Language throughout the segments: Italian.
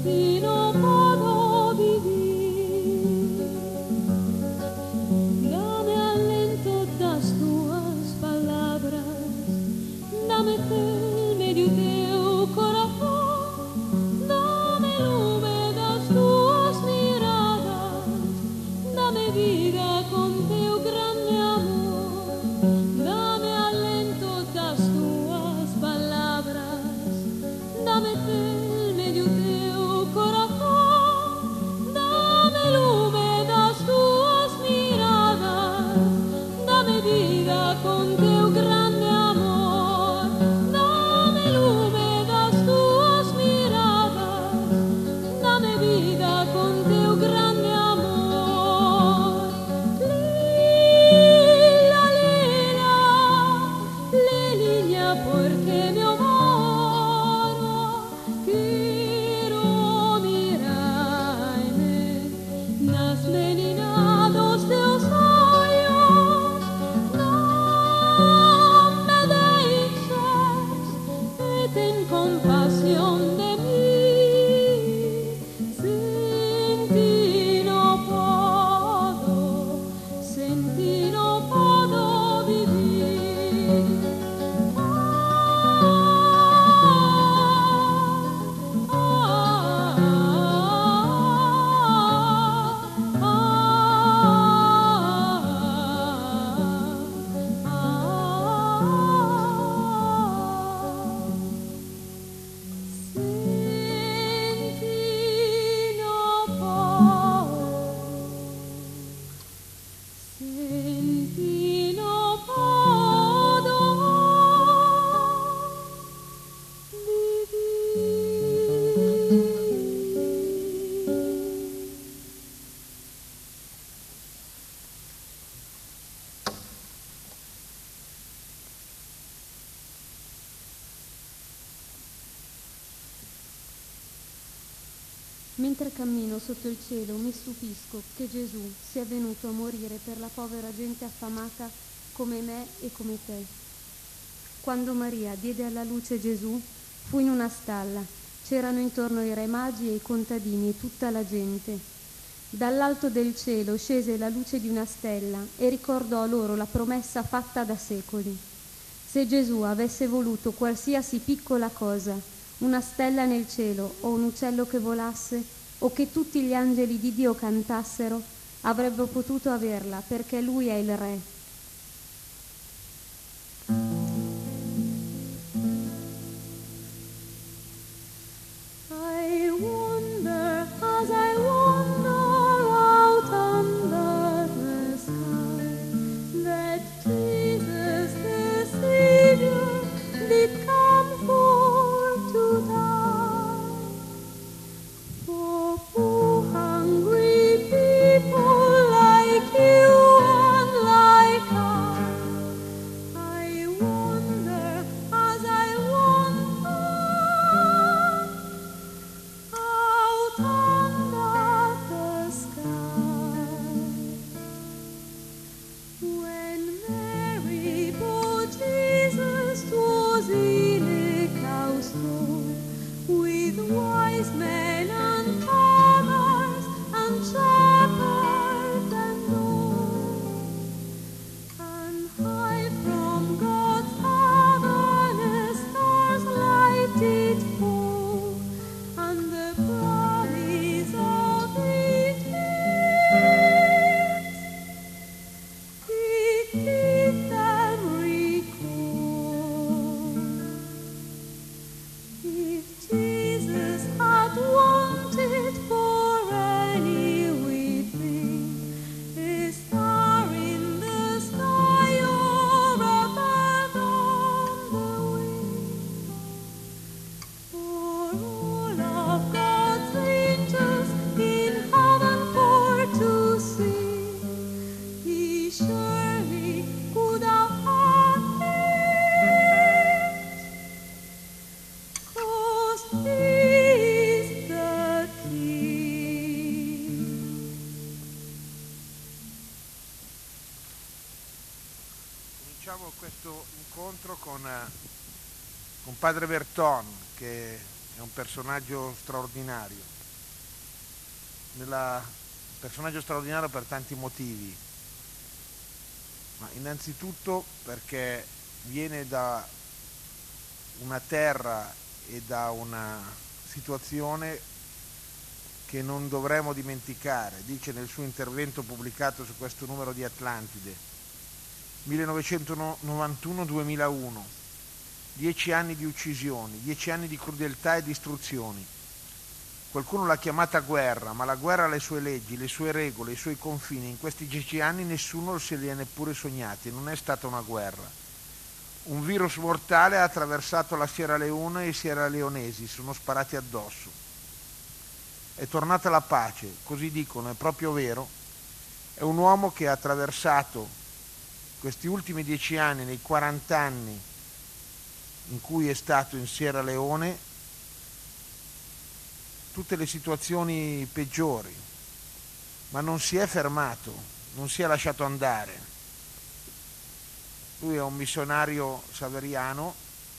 Mentre cammino sotto il cielo mi stupisco che Gesù sia venuto a morire per la povera gente affamata come me e come te. Quando Maria diede alla luce Gesù, fu in una stalla. C'erano intorno i re magi e i contadini e tutta la gente. Dall'alto del cielo scese la luce di una stella e ricordò loro la promessa fatta da secoli. Se Gesù avesse voluto qualsiasi piccola cosa, una stella nel cielo o un uccello che volasse o che tutti gli angeli di Dio cantassero, avrebbe potuto averla perché Lui è il Re. I wonder as I wander out under the sky that Jesus the Savior did come for to die. For poor hungry people like you and like I wonder as I wander out under the sky. When Mary bore Jesus was in a cowstone with wise men and fathers and shepherds and all, and high from God's heaven a star's light did fall, and the promise of it did them recall. If Jesus had wanted for any weeping, a star in the sky or a bird on the wing, or all of God's angels in heaven for to see, He surely could have had it, 'cause He's the King. Cominciamo questo incontro con Padre Berton, che è un personaggio straordinario. personaggio straordinario per tanti motivi, ma innanzitutto perché viene da una terra e da una situazione che non dovremo dimenticare. Dice nel suo intervento pubblicato su questo numero di Atlantide, 1991-2001, 10 anni di uccisioni, 10 anni di crudeltà e distruzioni. Qualcuno l'ha chiamata guerra, ma la guerra ha le sue leggi, le sue regole, i suoi confini. In questi 10 anni nessuno se li ha neppure sognati, non è stata una guerra. Un virus mortale ha attraversato la Sierra Leone e i sierraleonesi sono sparati addosso. È tornata la pace, così dicono, è proprio vero. È un uomo che ha attraversato questi ultimi 10 anni, nei 40 anni in cui è stato in Sierra Leone, tutte le situazioni peggiori, ma non si è fermato, non si è lasciato andare. Lui è un missionario saveriano,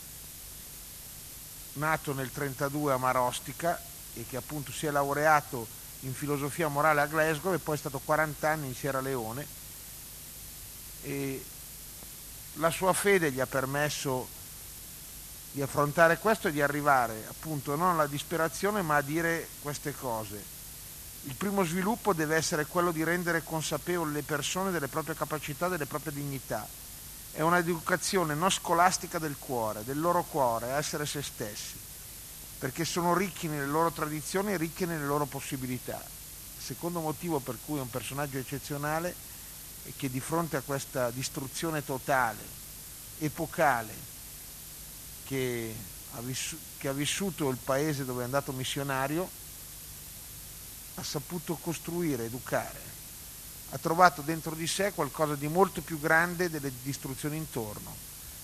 nato nel 1932 a Marostica e che appunto si è laureato in filosofia morale a Glasgow e poi è stato 40 anni in Sierra Leone, e la sua fede gli ha permesso di affrontare questo e di arrivare appunto non alla disperazione ma a dire queste cose. Il primo sviluppo deve essere quello di rendere consapevoli le persone delle proprie capacità, delle proprie dignità. È un'educazione non scolastica del loro cuore, essere se stessi, perché sono ricchi nelle loro tradizioni e ricchi nelle loro possibilità. Il secondo motivo per cui è un personaggio eccezionale è che di fronte a questa distruzione totale, epocale, che ha vissuto il paese dove è andato missionario, ha saputo costruire, educare, ha trovato dentro di sé qualcosa di molto più grande delle distruzioni intorno,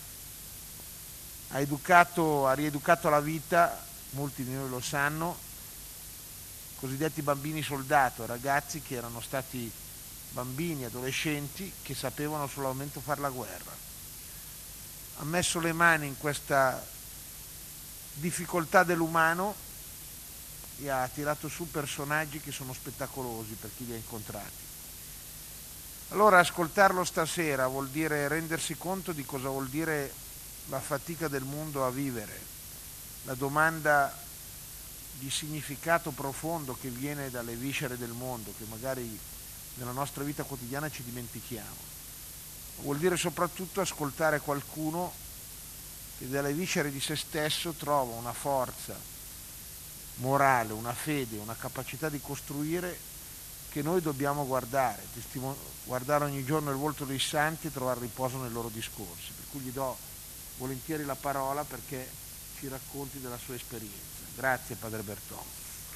ha rieducato la vita, molti di noi lo sanno, cosiddetti bambini soldato, ragazzi che erano stati bambini, adolescenti, che sapevano solamente fare la guerra. Ha messo le mani in questa difficoltà dell'umano e ha tirato su personaggi che sono spettacolosi per chi li ha incontrati. Allora ascoltarlo stasera vuol dire rendersi conto di cosa vuol dire la fatica del mondo a vivere, la domanda di significato profondo che viene dalle viscere del mondo, che magari nella nostra vita quotidiana ci dimentichiamo. Vuol dire soprattutto ascoltare qualcuno che dalle viscere di se stesso trova una forza morale, una fede, una capacità di costruire che noi dobbiamo guardare, guardare ogni giorno il volto dei santi e trovare riposo nei loro discorsi. Per cui gli do volentieri la parola perché ci racconti della sua esperienza. Grazie Padre Berton.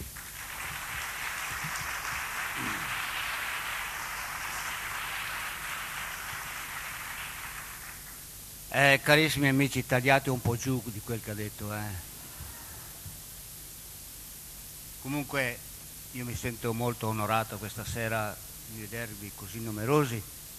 Carissimi amici, tagliate un po' giù di quel che ha detto. Comunque io mi sento molto onorato questa sera di vedervi così numerosi.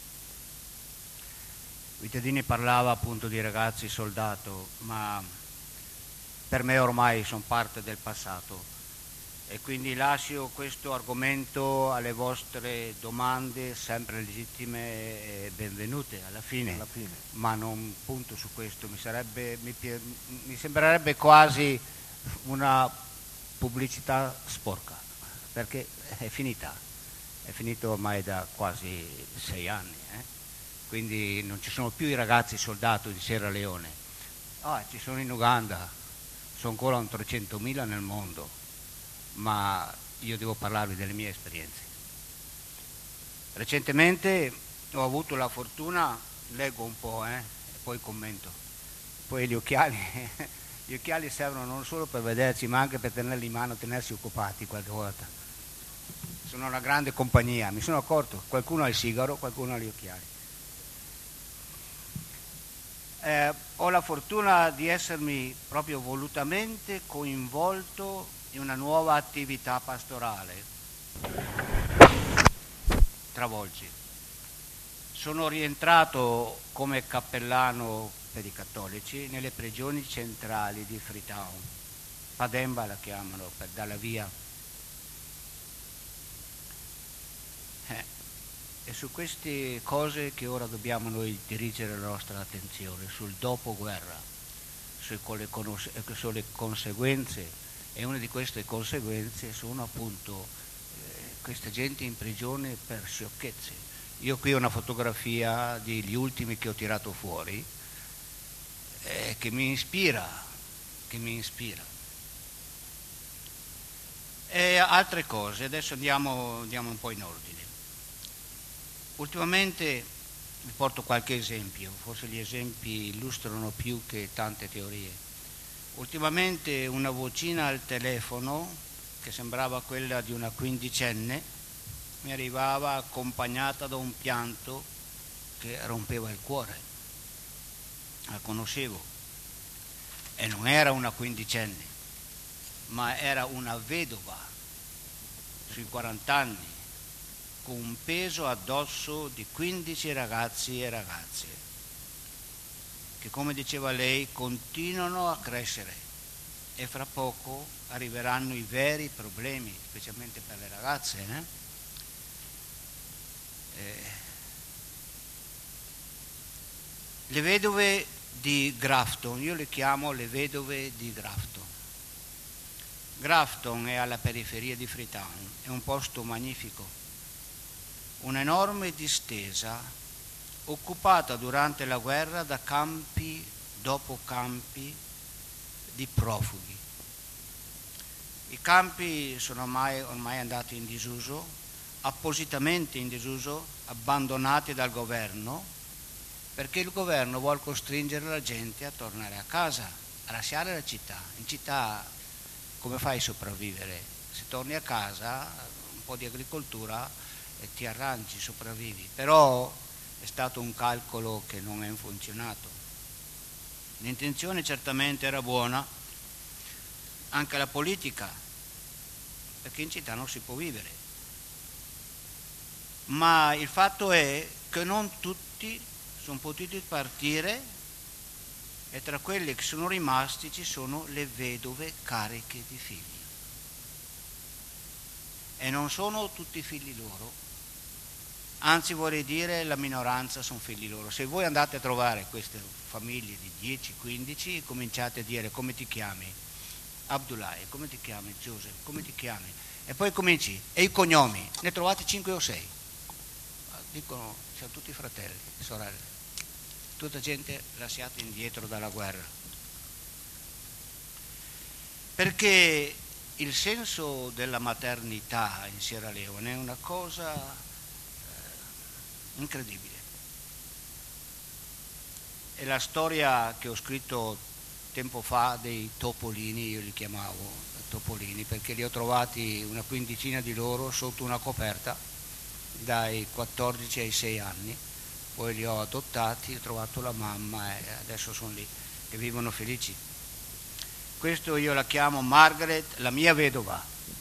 Vittadini parlava appunto di ragazzi soldato, ma per me ormai sono parte del passato e quindi lascio questo argomento alle vostre domande, sempre legittime e benvenute alla fine. Ma non punto su questo, mi sembrerebbe quasi una pubblicità sporca, perché è finito ormai da quasi 6 anni, quindi non ci sono più i ragazzi soldato di Sierra Leone, ci sono in Uganda, sono ancora un 300.000 nel mondo, ma io devo parlarvi delle mie esperienze. Recentemente ho avuto la fortuna, leggo un po' e poi commento. Poi gli occhiali servono non solo per vederci, ma anche per tenerli in mano, tenersi occupati qualche volta. Sono una grande compagnia, mi sono accorto, qualcuno ha il sigaro, qualcuno ha gli occhiali. Ho la fortuna di essermi proprio volutamente coinvolto in una nuova attività pastorale. Travolgi. Sono rientrato come cappellano per i cattolici nelle prigioni centrali di Freetown. Pademba la chiamano, dalla via. È su queste cose che ora dobbiamo noi dirigere la nostra attenzione, sul dopoguerra, sulle conseguenze, e una di queste conseguenze sono appunto questa gente in prigione per sciocchezze. Io qui ho una fotografia degli ultimi che ho tirato fuori, che mi ispira. E altre cose, adesso andiamo un po' in ordine. Ultimamente vi porto qualche esempio, forse gli esempi illustrano più che tante teorie. Ultimamente una vocina al telefono, che sembrava quella di una quindicenne, mi arrivava accompagnata da un pianto che rompeva il cuore. La conoscevo e non era una quindicenne, ma era una vedova sui 40 anni, con un peso addosso di 15 ragazzi e ragazze, che, come diceva lei, continuano a crescere e fra poco arriveranno i veri problemi, specialmente per le ragazze. Le vedove di Grafton, io le chiamo le vedove di Grafton. Grafton è alla periferia di Freetown, è un posto magnifico, un'enorme distesa occupata durante la guerra da campi dopo campi di profughi. I campi sono ormai andati in disuso, appositamente in disuso, abbandonati dal governo, perché il governo vuole costringere la gente a tornare a casa, a lasciare la città. In città come fai a sopravvivere? Se torni a casa, un po' di agricoltura e ti arrangi, sopravvivi. Però è stato un calcolo che non è funzionato. L'intenzione certamente era buona, anche la politica, perché in città non si può vivere. Ma il fatto è che non tutti sono potuti partire, e tra quelli che sono rimasti ci sono le vedove cariche di figli. E non sono tutti figli loro, anzi vorrei dire la minoranza sono figli loro. Se voi andate a trovare queste famiglie di 10-15 e cominciate a dire come ti chiami, Abdullah, come ti chiami, Joseph, come ti chiami, e poi cominci, e i cognomi, ne trovate 5 o 6, dicono siamo tutti fratelli, sorelle, tutta gente lasciata indietro dalla guerra, perché il senso della maternità in Sierra Leone è una cosa incredibile. È la storia che ho scritto tempo fa dei topolini, io li chiamavo topolini perché li ho trovati una quindicina di loro sotto una coperta dai 14 ai 6 anni, poi li ho adottati, ho trovato la mamma e adesso sono lì che vivono felici. Questo io la chiamo Margaret, la mia vedova,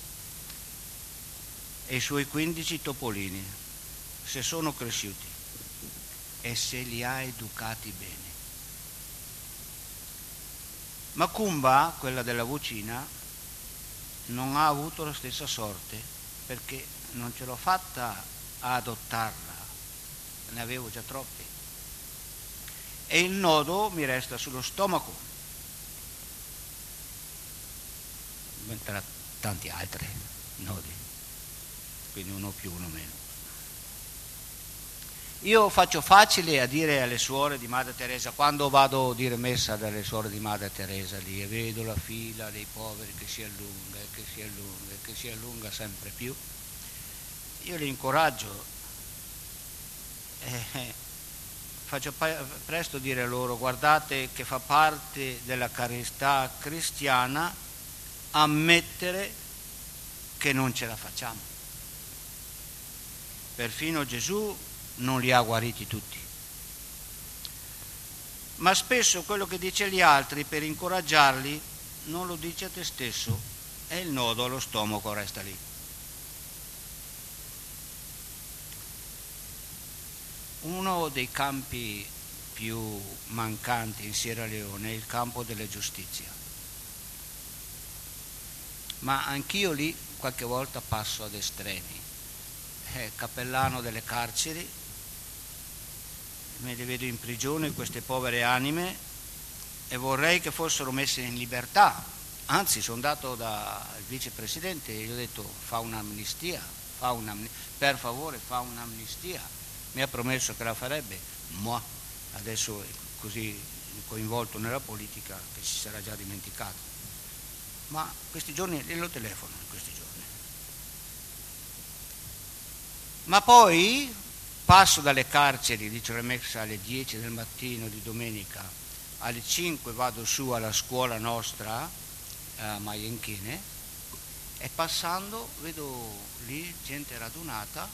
e i suoi 15 topolini, se sono cresciuti e se li ha educati bene. Macumba, quella della vocina, non ha avuto la stessa sorte perché non ce l'ho fatta a adottarla, ne avevo già troppi e il nodo mi resta sullo stomaco, tra tanti altri nodi, quindi uno più uno meno. Io faccio facile a dire alle suore di Madre Teresa, quando vado a dire messa dalle suore di Madre Teresa lì e vedo la fila dei poveri che si allunga e che si allunga e che si allunga sempre più, io li incoraggio faccio presto dire loro: guardate che fa parte della carità cristiana ammettere che non ce la facciamo. Perfino Gesù non li ha guariti tutti, ma spesso quello che dice agli altri per incoraggiarli non lo dice a te stesso e il nodo allo stomaco resta lì. Uno dei campi più mancanti in Sierra Leone è il campo della giustizia, ma anch'io lì qualche volta passo ad estremi. cappellano delle carceri, me le vedo in prigione queste povere anime e vorrei che fossero messe in libertà. Anzi, sono andato dal vicepresidente e gli ho detto fa un'amnistia, per favore fa un'amnistia. Mi ha promesso che la farebbe, ma adesso è così coinvolto nella politica che si sarà già dimenticato. Ma questi giorni glielo telefono in questi giorni. Ma poi passo dalle carceri di Ceremessa alle 10 del mattino di domenica, alle 5 vado su alla scuola nostra a Maienchine e passando vedo lì gente radunata.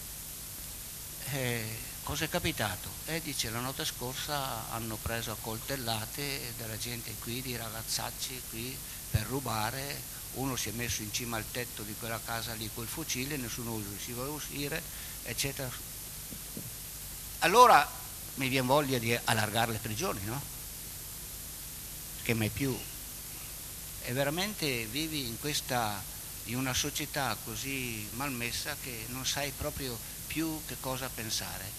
Cosa è capitato? Dice la notte scorsa hanno preso a coltellate della gente qui, di ragazzacci qui per rubare, uno si è messo in cima al tetto di quella casa lì col fucile, nessuno riusciva a uscire, eccetera. Allora mi viene voglia di allargare le prigioni, no? Perché mai più. E veramente vivi in una società così malmessa che non sai proprio più che cosa pensare.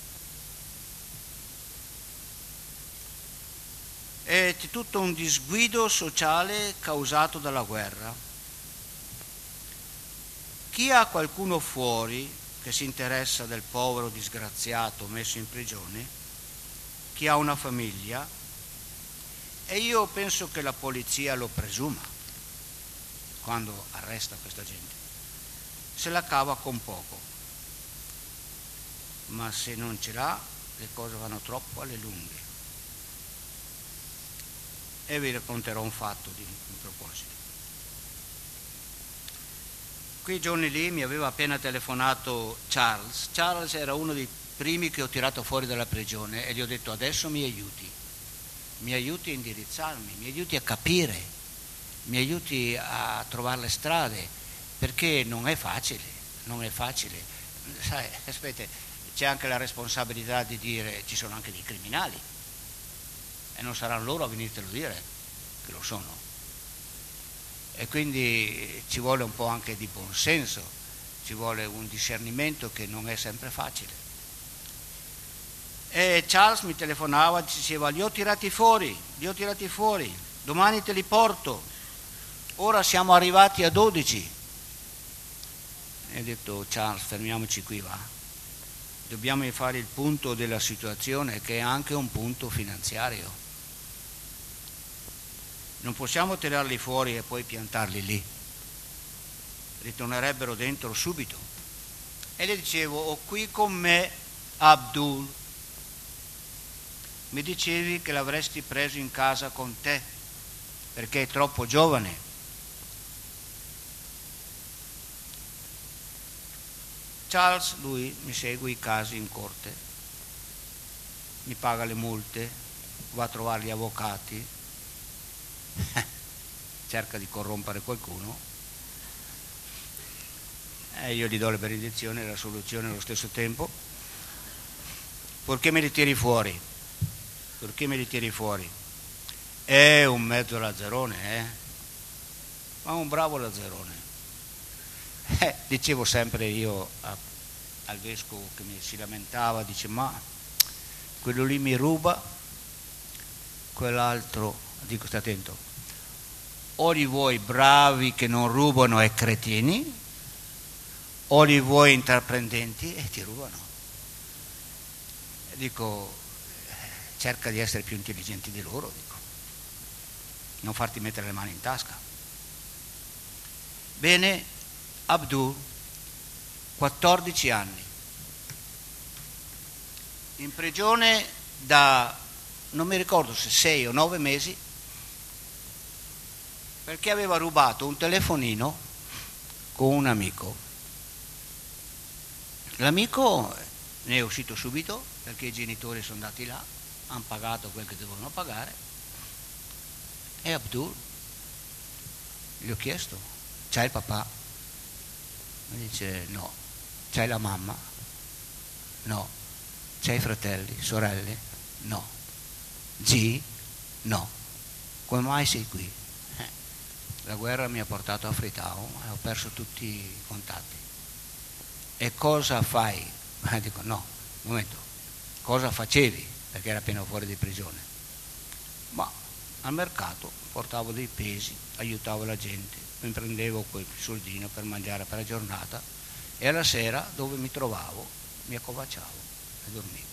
È tutto un disguido sociale causato dalla guerra. Chi ha qualcuno fuori che si interessa del povero disgraziato messo in prigione, chi ha una famiglia, e io penso che la polizia lo presuma quando arresta questa gente, se la cava con poco, ma se non ce l'ha le cose vanno troppo alle lunghe. E vi racconterò un fatto in proposito. Quei giorni lì mi aveva appena telefonato Charles. Charles era uno dei primi che ho tirato fuori dalla prigione e gli ho detto adesso mi aiuti a indirizzarmi, mi aiuti a capire, mi aiuti a trovare le strade, perché non è facile. Sai, aspetta, c'è anche la responsabilità di dire ci sono anche dei criminali e non saranno loro a venirtelo dire che lo sono. E quindi ci vuole un po' anche di buonsenso, ci vuole un discernimento che non è sempre facile. E Charles mi telefonava e diceva li ho tirati fuori, domani te li porto, ora siamo arrivati a 12. E ho detto Charles, fermiamoci qui, va, dobbiamo fare il punto della situazione che è anche un punto finanziario. Non possiamo tirarli fuori e poi piantarli lì, ritornerebbero dentro subito. E le dicevo, ho qui con me Abdul, mi dicevi che l'avresti preso in casa con te perché è troppo giovane. Charles, lui mi segue i casi in corte, mi paga le multe, va a trovare gli avvocati, cerca di corrompere qualcuno e io gli do le benedizioni e la soluzione allo stesso tempo. Perché me li tiri fuori? È un mezzo lazzarone, ma un bravo lazzarone. Dicevo sempre io al vescovo che mi si lamentava, dice ma quello lì mi ruba, quell'altro, dico stai attento, o li vuoi bravi che non rubano e cretini, o li vuoi intraprendenti e ti rubano. E dico cerca di essere più intelligenti di loro, dico, non farti mettere le mani in tasca. Bene, Abdul, 14 anni, in prigione da, non mi ricordo se 6 o 9 mesi, perché aveva rubato un telefonino con un amico. L'amico ne è uscito subito perché i genitori sono andati là, hanno pagato quel che dovevano pagare, e Abdul, gli ho chiesto, c'hai il papà? Mi dice no. C'hai la mamma? No. C'hai fratelli, sorelle? No. Zii? No. Come mai sei qui? La guerra mi ha portato a Freetown e ho perso tutti i contatti. e cosa fai? Dico no, un momento, cosa facevi? Perché era appena fuori di prigione. Ma al mercato portavo dei pesi, aiutavo la gente, mi prendevo quel soldino per mangiare per la giornata e alla sera dove mi trovavo mi accovacciavo e dormivo.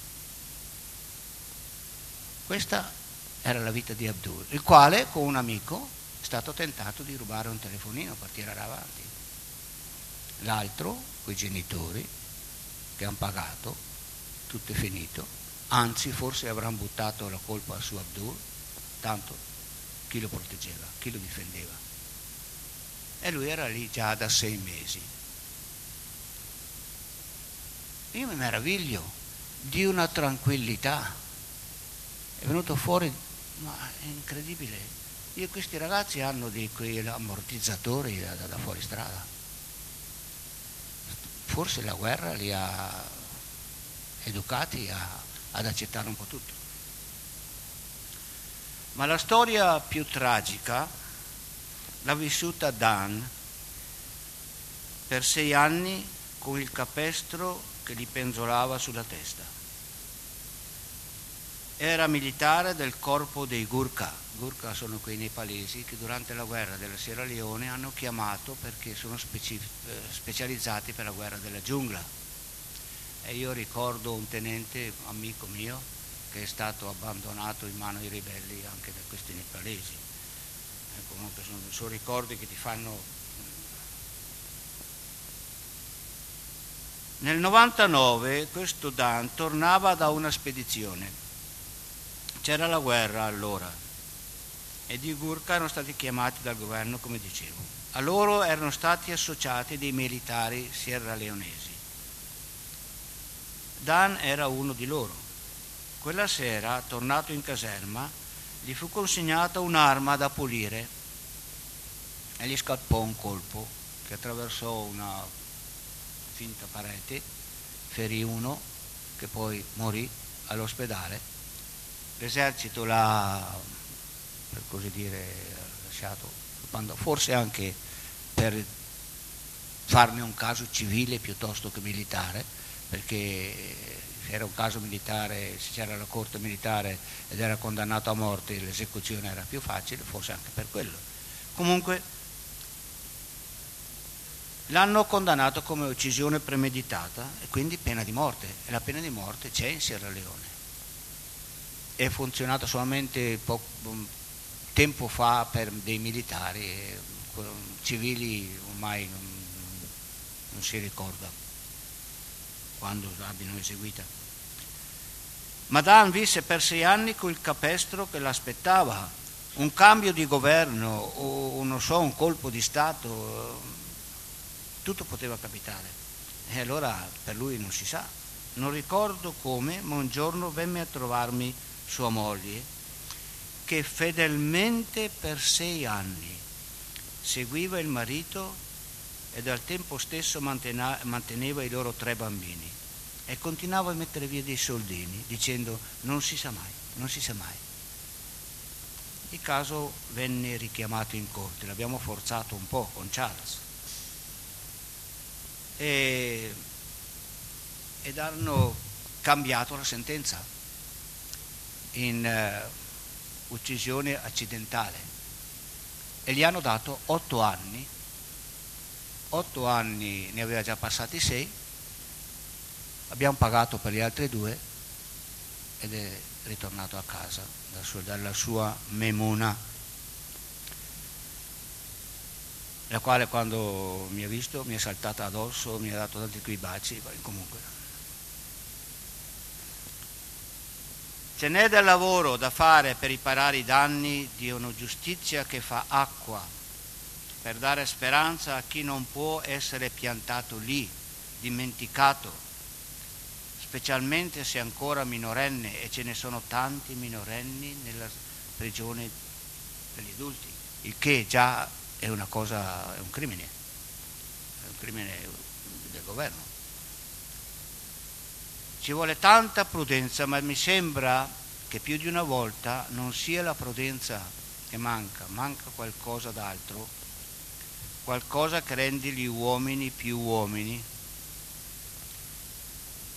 Questa era la vita di Abdul, il quale con un amico è stato tentato di rubare un telefonino per tirare avanti. L'altro, quei genitori che hanno pagato, tutto è finito, anzi forse avranno buttato la colpa su Abdul, tanto chi lo proteggeva, chi lo difendeva. E lui era lì già da 6 mesi. Io mi meraviglio di una tranquillità, è venuto fuori, ma è incredibile. Io, questi ragazzi hanno quei ammortizzatori da fuori strada. Forse la guerra li ha educati ad accettare un po' tutto. Ma la storia più tragica l'ha vissuta Dan per 6 anni con il capestro che gli penzolava sulla testa. Era militare del corpo dei Gurkha. Gurkha sono quei nepalesi che durante la guerra della Sierra Leone hanno chiamato perché sono specializzati per la guerra della giungla. E io ricordo un tenente amico mio che è stato abbandonato in mano ai ribelli anche da questi nepalesi. E comunque sono ricordi che ti fanno. Nel 99 questo Dan tornava da una spedizione. C'era la guerra allora ed i Gurkha erano stati chiamati dal governo, come dicevo. A loro erano stati associati dei militari sierraleonesi. Dan era uno di loro. Quella sera, tornato in caserma, gli fu consegnata un'arma da pulire e gli scappò un colpo che attraversò una finta parete, ferì uno che poi morì all'ospedale. L'esercito l'ha, per così dire, lasciato, forse anche per farne un caso civile piuttosto che militare, perché se era un caso militare, se c'era la corte militare ed era condannato a morte, l'esecuzione era più facile, forse anche per quello. Comunque l'hanno condannato come uccisione premeditata e quindi pena di morte, e la pena di morte c'è in Sierra Leone. È funzionata solamente tempo fa per dei militari, civili ormai non si ricorda quando l'abbiano eseguita. Ma Dan visse per 6 anni con il capestro che l'aspettava, un cambio di governo o non so, un colpo di Stato, tutto poteva capitare. E allora per lui non si sa. Non ricordo come, ma un giorno venne a trovarmi sua moglie, che fedelmente per 6 anni seguiva il marito ed al tempo stesso manteneva i loro 3 bambini e continuava a mettere via dei soldini dicendo non si sa mai, non si sa mai. Il caso venne richiamato in corte, l'abbiamo forzato un po' con Charles ed hanno cambiato la sentenza in uccisione accidentale e gli hanno dato 8 anni. 8 anni, ne aveva già passati 6, abbiamo pagato per gli altri 2 ed è ritornato a casa dalla sua Memuna, la quale quando mi ha visto mi è saltata addosso, mi ha dato tanti quei baci, comunque. Ce n'è del lavoro da fare per riparare i danni di una giustizia che fa acqua, per dare speranza a chi non può essere piantato lì, dimenticato, specialmente se ancora minorenne, e ce ne sono tanti minorenni nella prigione degli adulti, il che già è una cosa, è un crimine del governo. Ci vuole tanta prudenza, ma mi sembra che più di una volta non sia la prudenza che manca qualcosa d'altro, qualcosa che rende gli uomini più uomini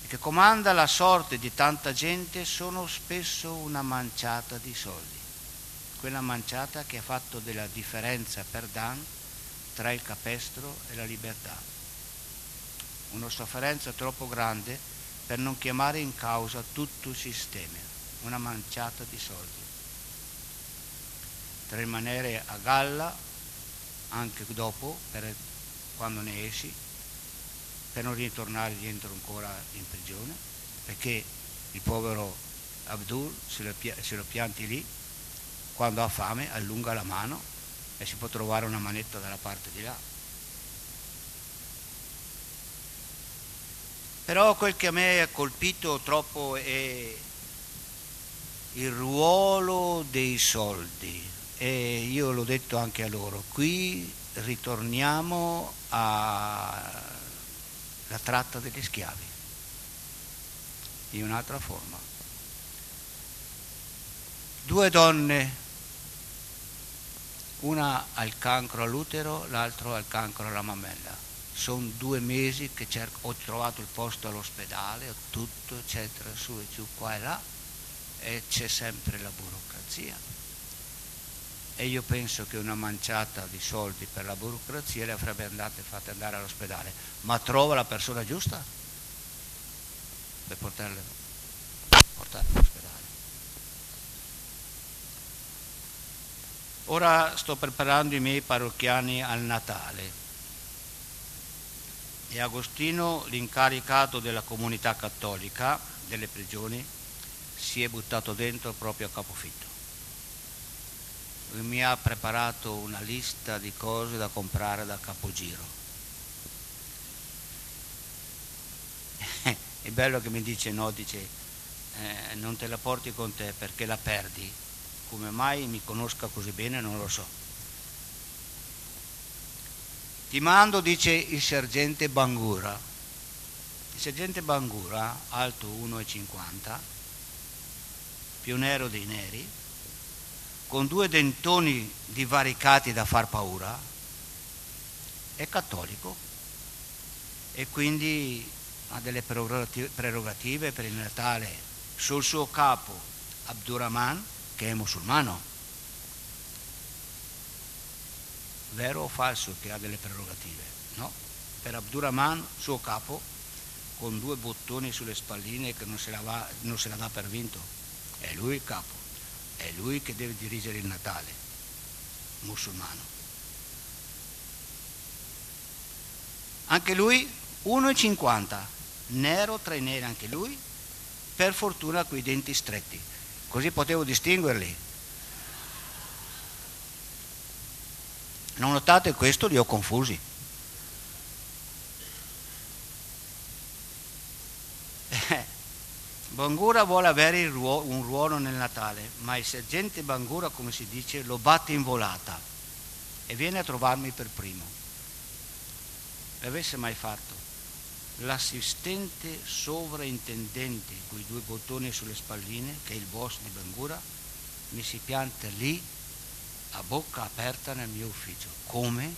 che comanda la sorte di tanta gente sono spesso una manciata di soldi, quella manciata che ha fatto della differenza per Dan tra il capestro e la libertà. Una sofferenza troppo grande per non chiamare in causa tutto il sistema, una manciata di soldi. Per rimanere a galla anche dopo, quando ne esci, per non ritornare dentro ancora in prigione, perché il povero Abdul se lo pianti lì, quando ha fame allunga la mano e si può trovare una manetta dalla parte di là. Però quel che a me ha colpito troppo è il ruolo dei soldi, e io l'ho detto anche a loro, qui ritorniamo alla tratta degli schiavi in un'altra forma. 2 donne, una ha il cancro all'utero, l'altro ha il cancro alla mammella. Sono 2 mesi che ho trovato il posto all'ospedale, tutto eccetera, su e giù, qua e là, e c'è sempre la burocrazia. E io penso che una manciata di soldi per la burocrazia le avrebbe fatte andare all'ospedale, ma trova la persona giusta per portarle all'ospedale. Ora sto preparando i miei parrocchiani al Natale e Agostino, l'incaricato della comunità cattolica delle prigioni, si è buttato dentro proprio a capofitto. Lui mi ha preparato una lista di cose da comprare da capogiro. È bello che mi dice no, non te la porti con te perché la perdi. Come mai mi conosca così bene non lo so. Ti mando, dice il sergente Bangura. Il sergente Bangura, alto 1,50, più nero dei neri, con 2 dentoni divaricati da far paura, è cattolico e quindi ha delle prerogative per il Natale. Sul suo capo Abdurrahman, che è musulmano. Vero o falso che ha delle prerogative? No. Per Abdurrahman, suo capo, con 2 bottoni sulle spalline che non se la dà per vinto. È lui il capo, è lui che deve dirigere il Natale, musulmano. Anche lui 1,50, nero tra i neri anche lui, per fortuna coi denti stretti, così potevo distinguerli. Non notate questo? Li ho confusi. Bangura vuole avere un ruolo nel Natale, ma il sergente Bangura, come si dice, lo batte in volata e viene a trovarmi per primo. L'avesse mai fatto, l'assistente sovraintendente con i 2 bottoni sulle spalline, che è il boss di Bangura, mi si pianta lì a bocca aperta nel mio ufficio. Come?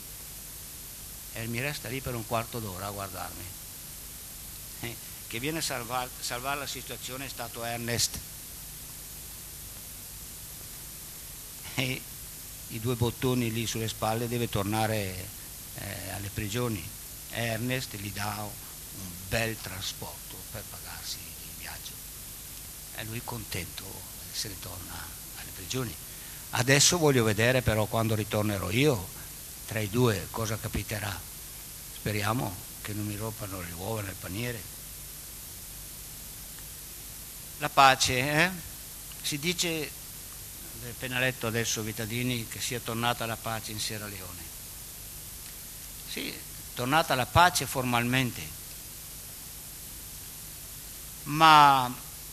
E mi resta lì per un quarto d'ora a guardarmi. Che viene a salvare la situazione è stato Ernest. E i 2 bottoni lì sulle spalle deve tornare alle prigioni. Ernest gli dà un bel trasporto per pagarsi il viaggio. E lui contento se ritorna alle prigioni. Adesso voglio vedere però quando ritornerò io, tra i 2, cosa capiterà. Speriamo che non mi rompano le uova nel paniere. La pace, si dice, appena letto adesso Vitadini, che sia tornata la pace in Sierra Leone. Sì, è tornata la pace formalmente, ma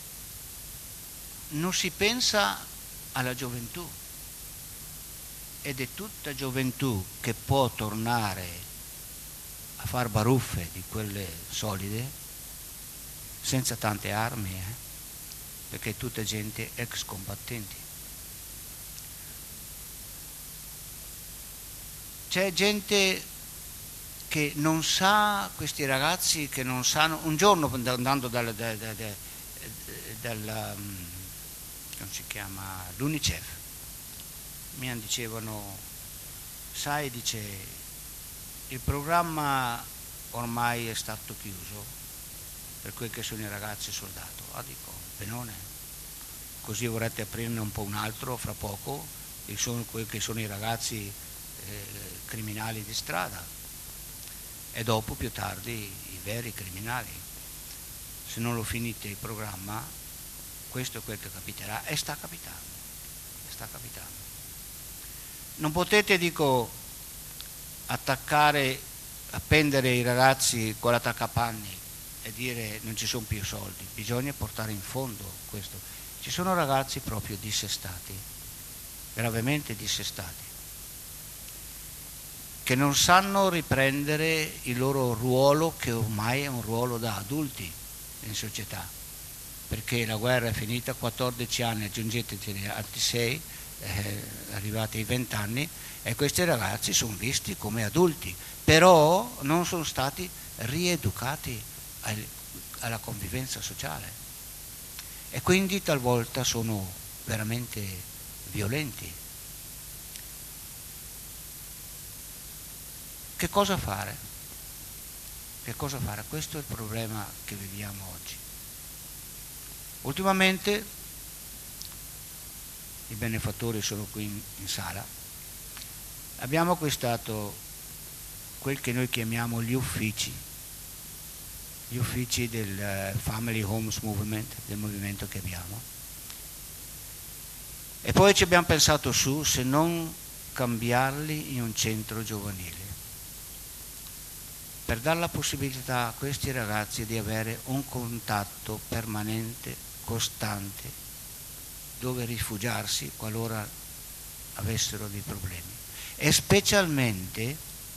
non si pensa alla gioventù. Ed è tutta gioventù che può tornare a far baruffe di quelle solide, senza tante armi, perché è tutta gente ex combattenti. C'è gente che non sa, questi ragazzi che non sanno, un giorno andando come si chiama, l'UNICEF, mi dicevano, sai, dice, il programma ormai è stato chiuso per quel che sono i ragazzi soldato. Dico, benone, così vorrete aprirne un po' un altro fra poco, quel che sono i ragazzi criminali di strada, e dopo più tardi i veri criminali. Se non lo finite il programma, questo è quel che capiterà, e sta capitando. Non potete, dico, appendere i ragazzi con l'attaccapanni e dire non ci sono più soldi, bisogna portare in fondo questo. Ci sono ragazzi proprio dissestati, gravemente dissestati, che non sanno riprendere il loro ruolo, che ormai è un ruolo da adulti in società, perché la guerra è finita, 14 anni, aggiungeteci altri 6, arrivati ai 20 anni, e questi ragazzi sono visti come adulti, però non sono stati rieducati alla convivenza sociale, e quindi talvolta sono veramente violenti. Che cosa fare? Questo è il problema che viviamo oggi. Ultimamente i benefattori sono qui in sala. Abbiamo acquistato quel che noi chiamiamo gli uffici del Family Homes Movement, del movimento che abbiamo. E poi ci abbiamo pensato su se non cambiarli in un centro giovanile, per dare la possibilità a questi ragazzi di avere un contatto permanente, costante, dove rifugiarsi qualora avessero dei problemi, e specialmente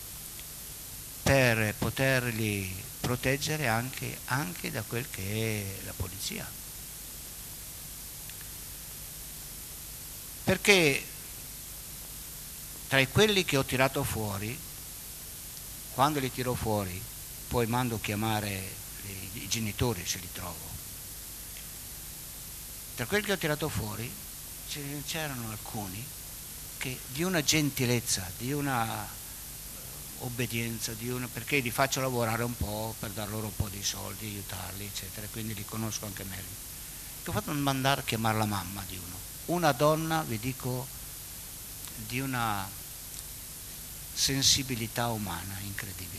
per poterli proteggere anche da quel che è la polizia. Perché tra quelli che ho tirato fuori, quando li tiro fuori, poi mando chiamare i genitori se li trovo. Tra quelli che ho tirato fuori c'erano alcuni che di una gentilezza, di una obbedienza, perché li faccio lavorare un po' per dar loro un po' di soldi, aiutarli, eccetera, quindi li conosco anche meglio. Ho fatto mandare a chiamare la mamma di uno. Una donna, vi dico, di una sensibilità umana incredibile,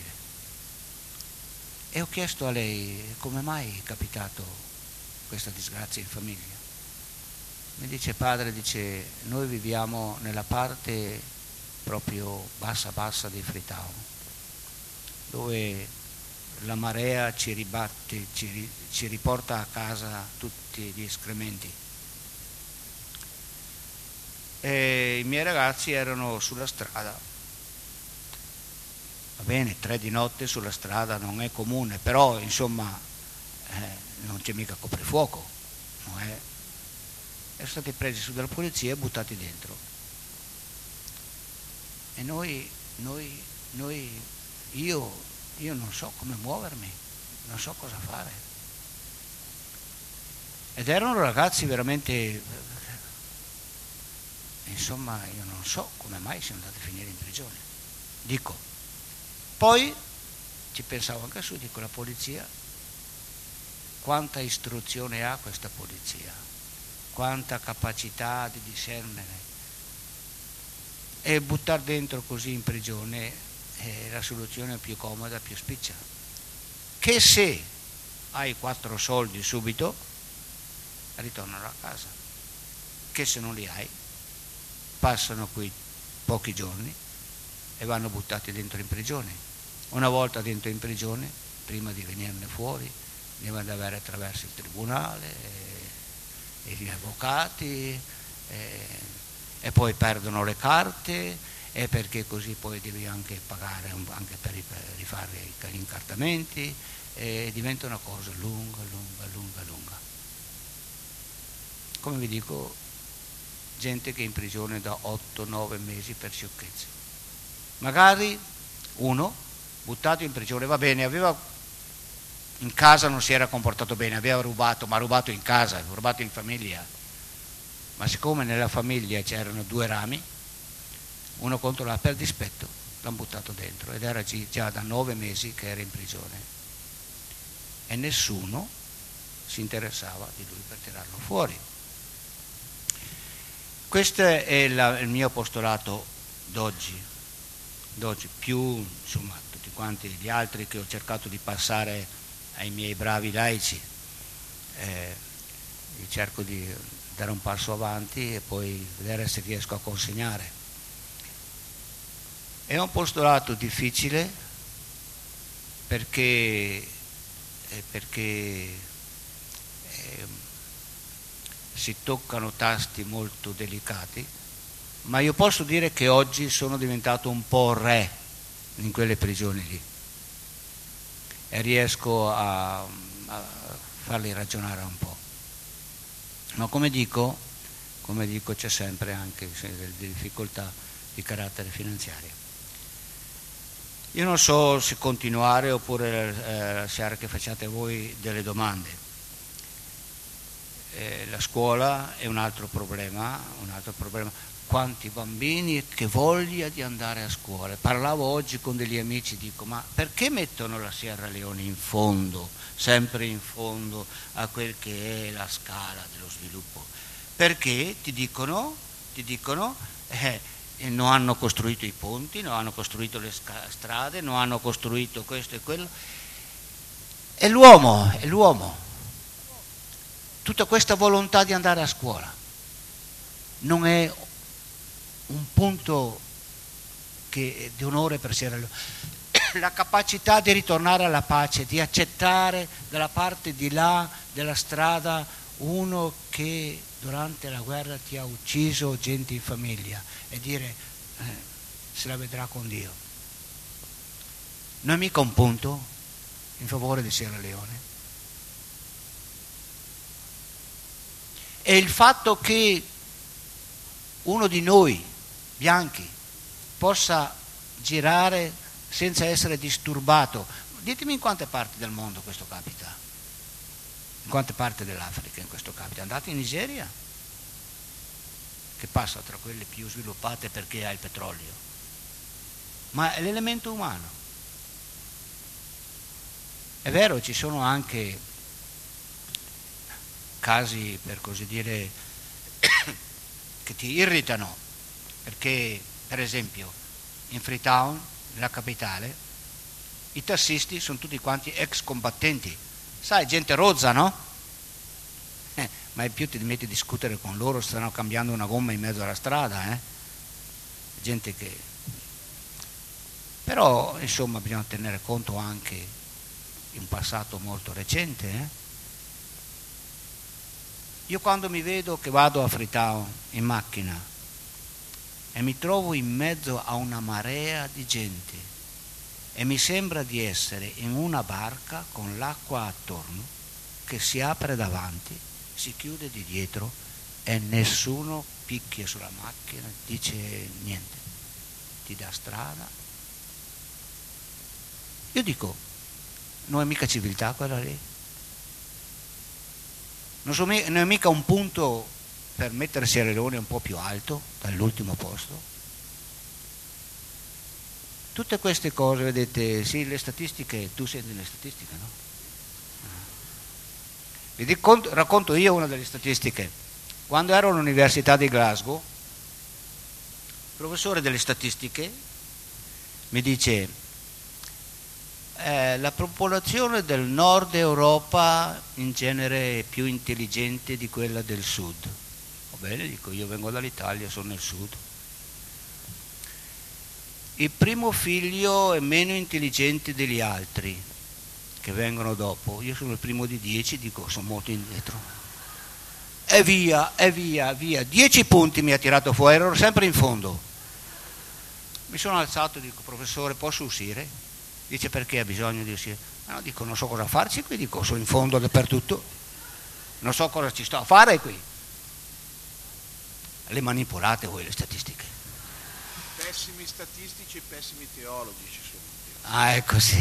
e ho chiesto a lei come mai è capitato questa disgrazia in famiglia. Mi dice, padre, dice, noi viviamo nella parte proprio bassa di Freetown, dove la marea ci ribatte, ci riporta a casa tutti gli escrementi, e i miei ragazzi erano sulla strada. Va bene, 3 di notte sulla strada non è comune, però insomma non c'è mica coprifuoco, non è? Sono stati presi su dalla polizia e buttati dentro. E io non so come muovermi, non so cosa fare. Ed erano ragazzi veramente, insomma, io non so come mai siano andati a finire in prigione. Dico, poi ci pensavo anche su, dico, la polizia, quanta istruzione ha questa polizia, quanta capacità di discernere, e buttare dentro così in prigione è la soluzione più comoda, più spiccia, che se hai 4 soldi subito ritornano a casa, che se non li hai passano qui pochi giorni e vanno buttati dentro in prigione. Una volta dentro in prigione, prima di venirne fuori, devono andare attraverso il tribunale e gli avvocati, e poi perdono le carte, e perché così poi devi anche pagare anche per rifare gli incartamenti, e diventa una cosa lunga. Come vi dico, gente che è in prigione da 8-9 mesi per sciocchezze. Magari uno buttato in prigione, va bene, in casa non si era comportato bene, aveva rubato, ma ha rubato in casa, ha rubato in famiglia. Ma siccome nella famiglia c'erano 2 rami, uno contro l'altro, per dispetto l'hanno buttato dentro, ed era già da 9 mesi che era in prigione e nessuno si interessava di lui per tirarlo fuori. Questo è il mio apostolato d'oggi, più insomma tutti quanti gli altri che ho cercato di passare ai miei bravi laici. Cerco di dare un passo avanti e poi vedere se riesco a consegnare. È un apostolato difficile perché si toccano tasti molto delicati, ma io posso dire che oggi sono diventato un po' re in quelle prigioni lì e riesco a farli ragionare un po'. Ma come dico c'è sempre anche delle difficoltà di carattere finanziario. Io non so se continuare oppure lasciare che facciate voi delle domande. La scuola è un altro problema. Quanti bambini, che voglia di andare a scuola. Parlavo oggi con degli amici, dico, ma perché mettono la Sierra Leone in fondo, sempre in fondo a quel che è la scala dello sviluppo? Perché ti dicono non hanno costruito i ponti, non hanno costruito le strade, non hanno costruito questo e quello. È l'uomo. Tutta questa volontà di andare a scuola non è un punto di onore per Sierra Leone. La capacità di ritornare alla pace, di accettare dalla parte di là della strada uno che durante la guerra ti ha ucciso gente in famiglia e dire se la vedrà con Dio. Non è mica un punto in favore di Sierra Leone. E il fatto che uno di noi, bianchi, possa girare senza essere disturbato, ditemi in quante parti del mondo questo capita, in quante parti dell'Africa in questo capita. Andate in Nigeria, che passa tra quelle più sviluppate perché ha il petrolio, ma è l'elemento umano. È vero, ci sono anche casi, per così dire, che ti irritano, perché per esempio in Freetown, nella capitale, i tassisti sono tutti quanti ex combattenti, sai, gente rozza, no? Ma più ti metti a discutere con loro, stanno cambiando una gomma in mezzo alla strada, gente che... Però insomma bisogna tenere conto anche di un passato molto recente, Io quando mi vedo che vado a Freetown in macchina e mi trovo in mezzo a una marea di gente e mi sembra di essere in una barca con l'acqua attorno che si apre davanti, si chiude di dietro e nessuno picchia sulla macchina, dice niente, ti dà strada. Io dico, non è mica civiltà quella lì? Non è mica un punto per mettere Sierra Leone un po' più alto dall'ultimo posto? Tutte queste cose, vedete, sì, le statistiche, tu senti le statistiche, no? Vi racconto io una delle statistiche. Quando ero all'Università di Glasgow, il professore delle statistiche mi dice la popolazione del nord Europa in genere è più intelligente di quella del sud. Va bene, dico, io vengo dall'Italia, sono nel sud. Il primo figlio è meno intelligente degli altri che vengono dopo. Io sono il primo di 10, dico, sono molto indietro. E via. 10 punti mi ha tirato fuori, ero sempre in fondo. Mi sono alzato e dico, professore, posso uscire? Dice, perché ha bisogno di uscire? No, dico, non so cosa farci qui, dico, sono in fondo dappertutto, non so cosa ci sto a fare qui. Le manipolate voi le statistiche. Pessimi statistici e pessimi teologi ci sono. Ah, è così.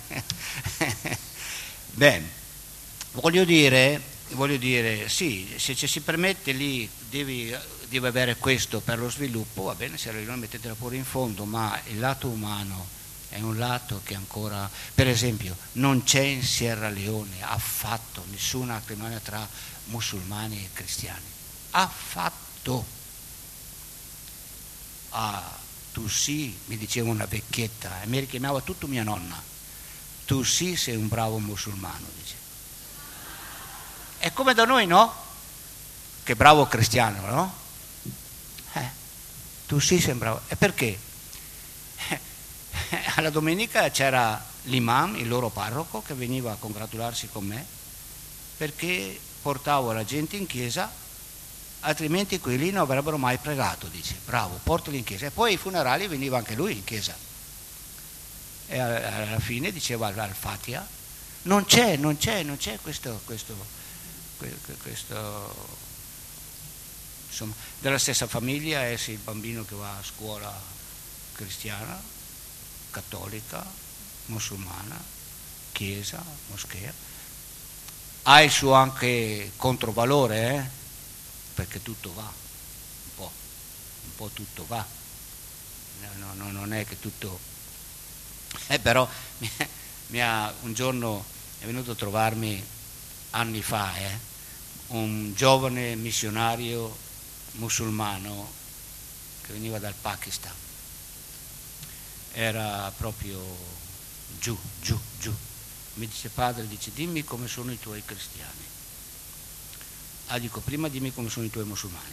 Beh, voglio dire, sì, se ci si permette lì devi avere questo per lo sviluppo, va bene, se non mettetela pure in fondo, ma il lato umano è un lato che ancora, per esempio, non c'è in Sierra Leone affatto nessuna acrimonia tra musulmani e cristiani, affatto. Ah, tu sì, mi diceva una vecchietta, e mi richiamava tutto mia nonna, tu sì sei un bravo musulmano, dice. È come da noi, no? Che bravo cristiano, no? Tu sì sei bravo. E perché? Alla domenica c'era l'imam, il loro parroco, che veniva a congratularsi con me perché portavo la gente in chiesa, altrimenti quelli non avrebbero mai pregato, dice. Bravo, portali in chiesa. E poi ai funerali veniva anche lui in chiesa. E alla fine diceva al Fatiha, non c'è questo insomma, della stessa famiglia è il bambino che va a scuola cristiana, cattolica, musulmana, chiesa, moschea, ha il suo anche controvalore, perché tutto va, un po' tutto va, non è che tutto, però un giorno è venuto a trovarmi anni fa, un giovane missionario musulmano che veniva dal Pakistan, era proprio giù, mi dice: padre, dice, dimmi come sono i tuoi cristiani. Dico, prima dimmi come sono i tuoi musulmani.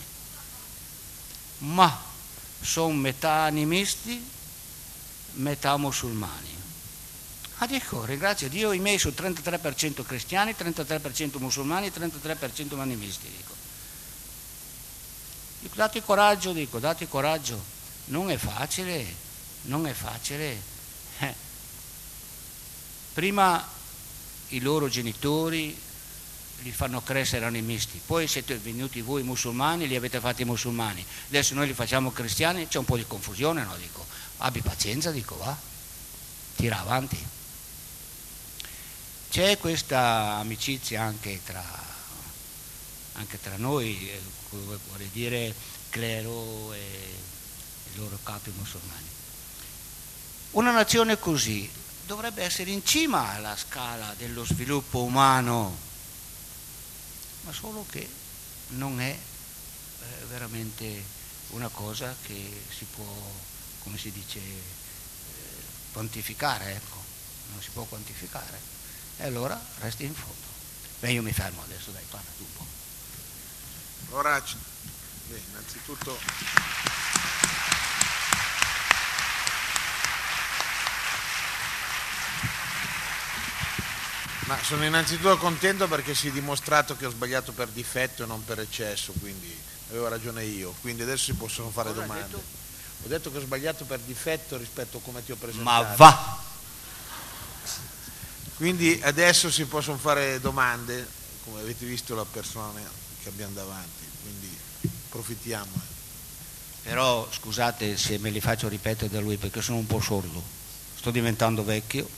Ma sono metà animisti, metà musulmani. Dico, ringrazio Dio, i miei sono 33% cristiani, 33% musulmani, 33% animisti, dico, dati coraggio, non è facile. Prima i loro genitori li fanno crescere animisti, poi siete venuti voi musulmani, li avete fatti musulmani, adesso noi li facciamo cristiani, c'è un po' di confusione, no? Dico, abbi pazienza, dico, va, tira avanti. C'è questa amicizia anche tra noi, vorrei dire clero e i loro capi musulmani. Una nazione così dovrebbe essere in cima alla scala dello sviluppo umano, ma solo che non è veramente una cosa che si può, come si dice, quantificare, ecco, non si può quantificare. E allora resti in fondo. Beh, io mi fermo adesso, dai, parla tu un po'. Allora, innanzitutto sono innanzitutto contento perché si è dimostrato che ho sbagliato per difetto e non per eccesso, quindi avevo ragione io, quindi adesso si possono fare domande. Ho detto che ho sbagliato per difetto rispetto a come ti ho presentato. Ma va! Quindi adesso si possono fare domande, come avete visto la persona che abbiamo davanti, quindi approfittiamo. Però scusate se me li faccio ripetere da lui perché sono un po' sordo, sto diventando vecchio.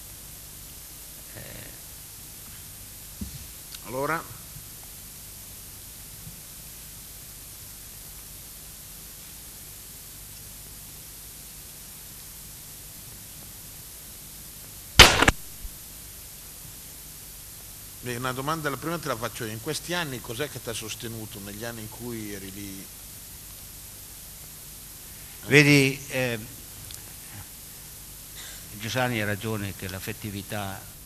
Allora, una domanda, la prima te la faccio io. In questi anni cos'è che ti ha sostenuto, negli anni in cui eri lì? Vedi, Giussani ha ragione che l'affettività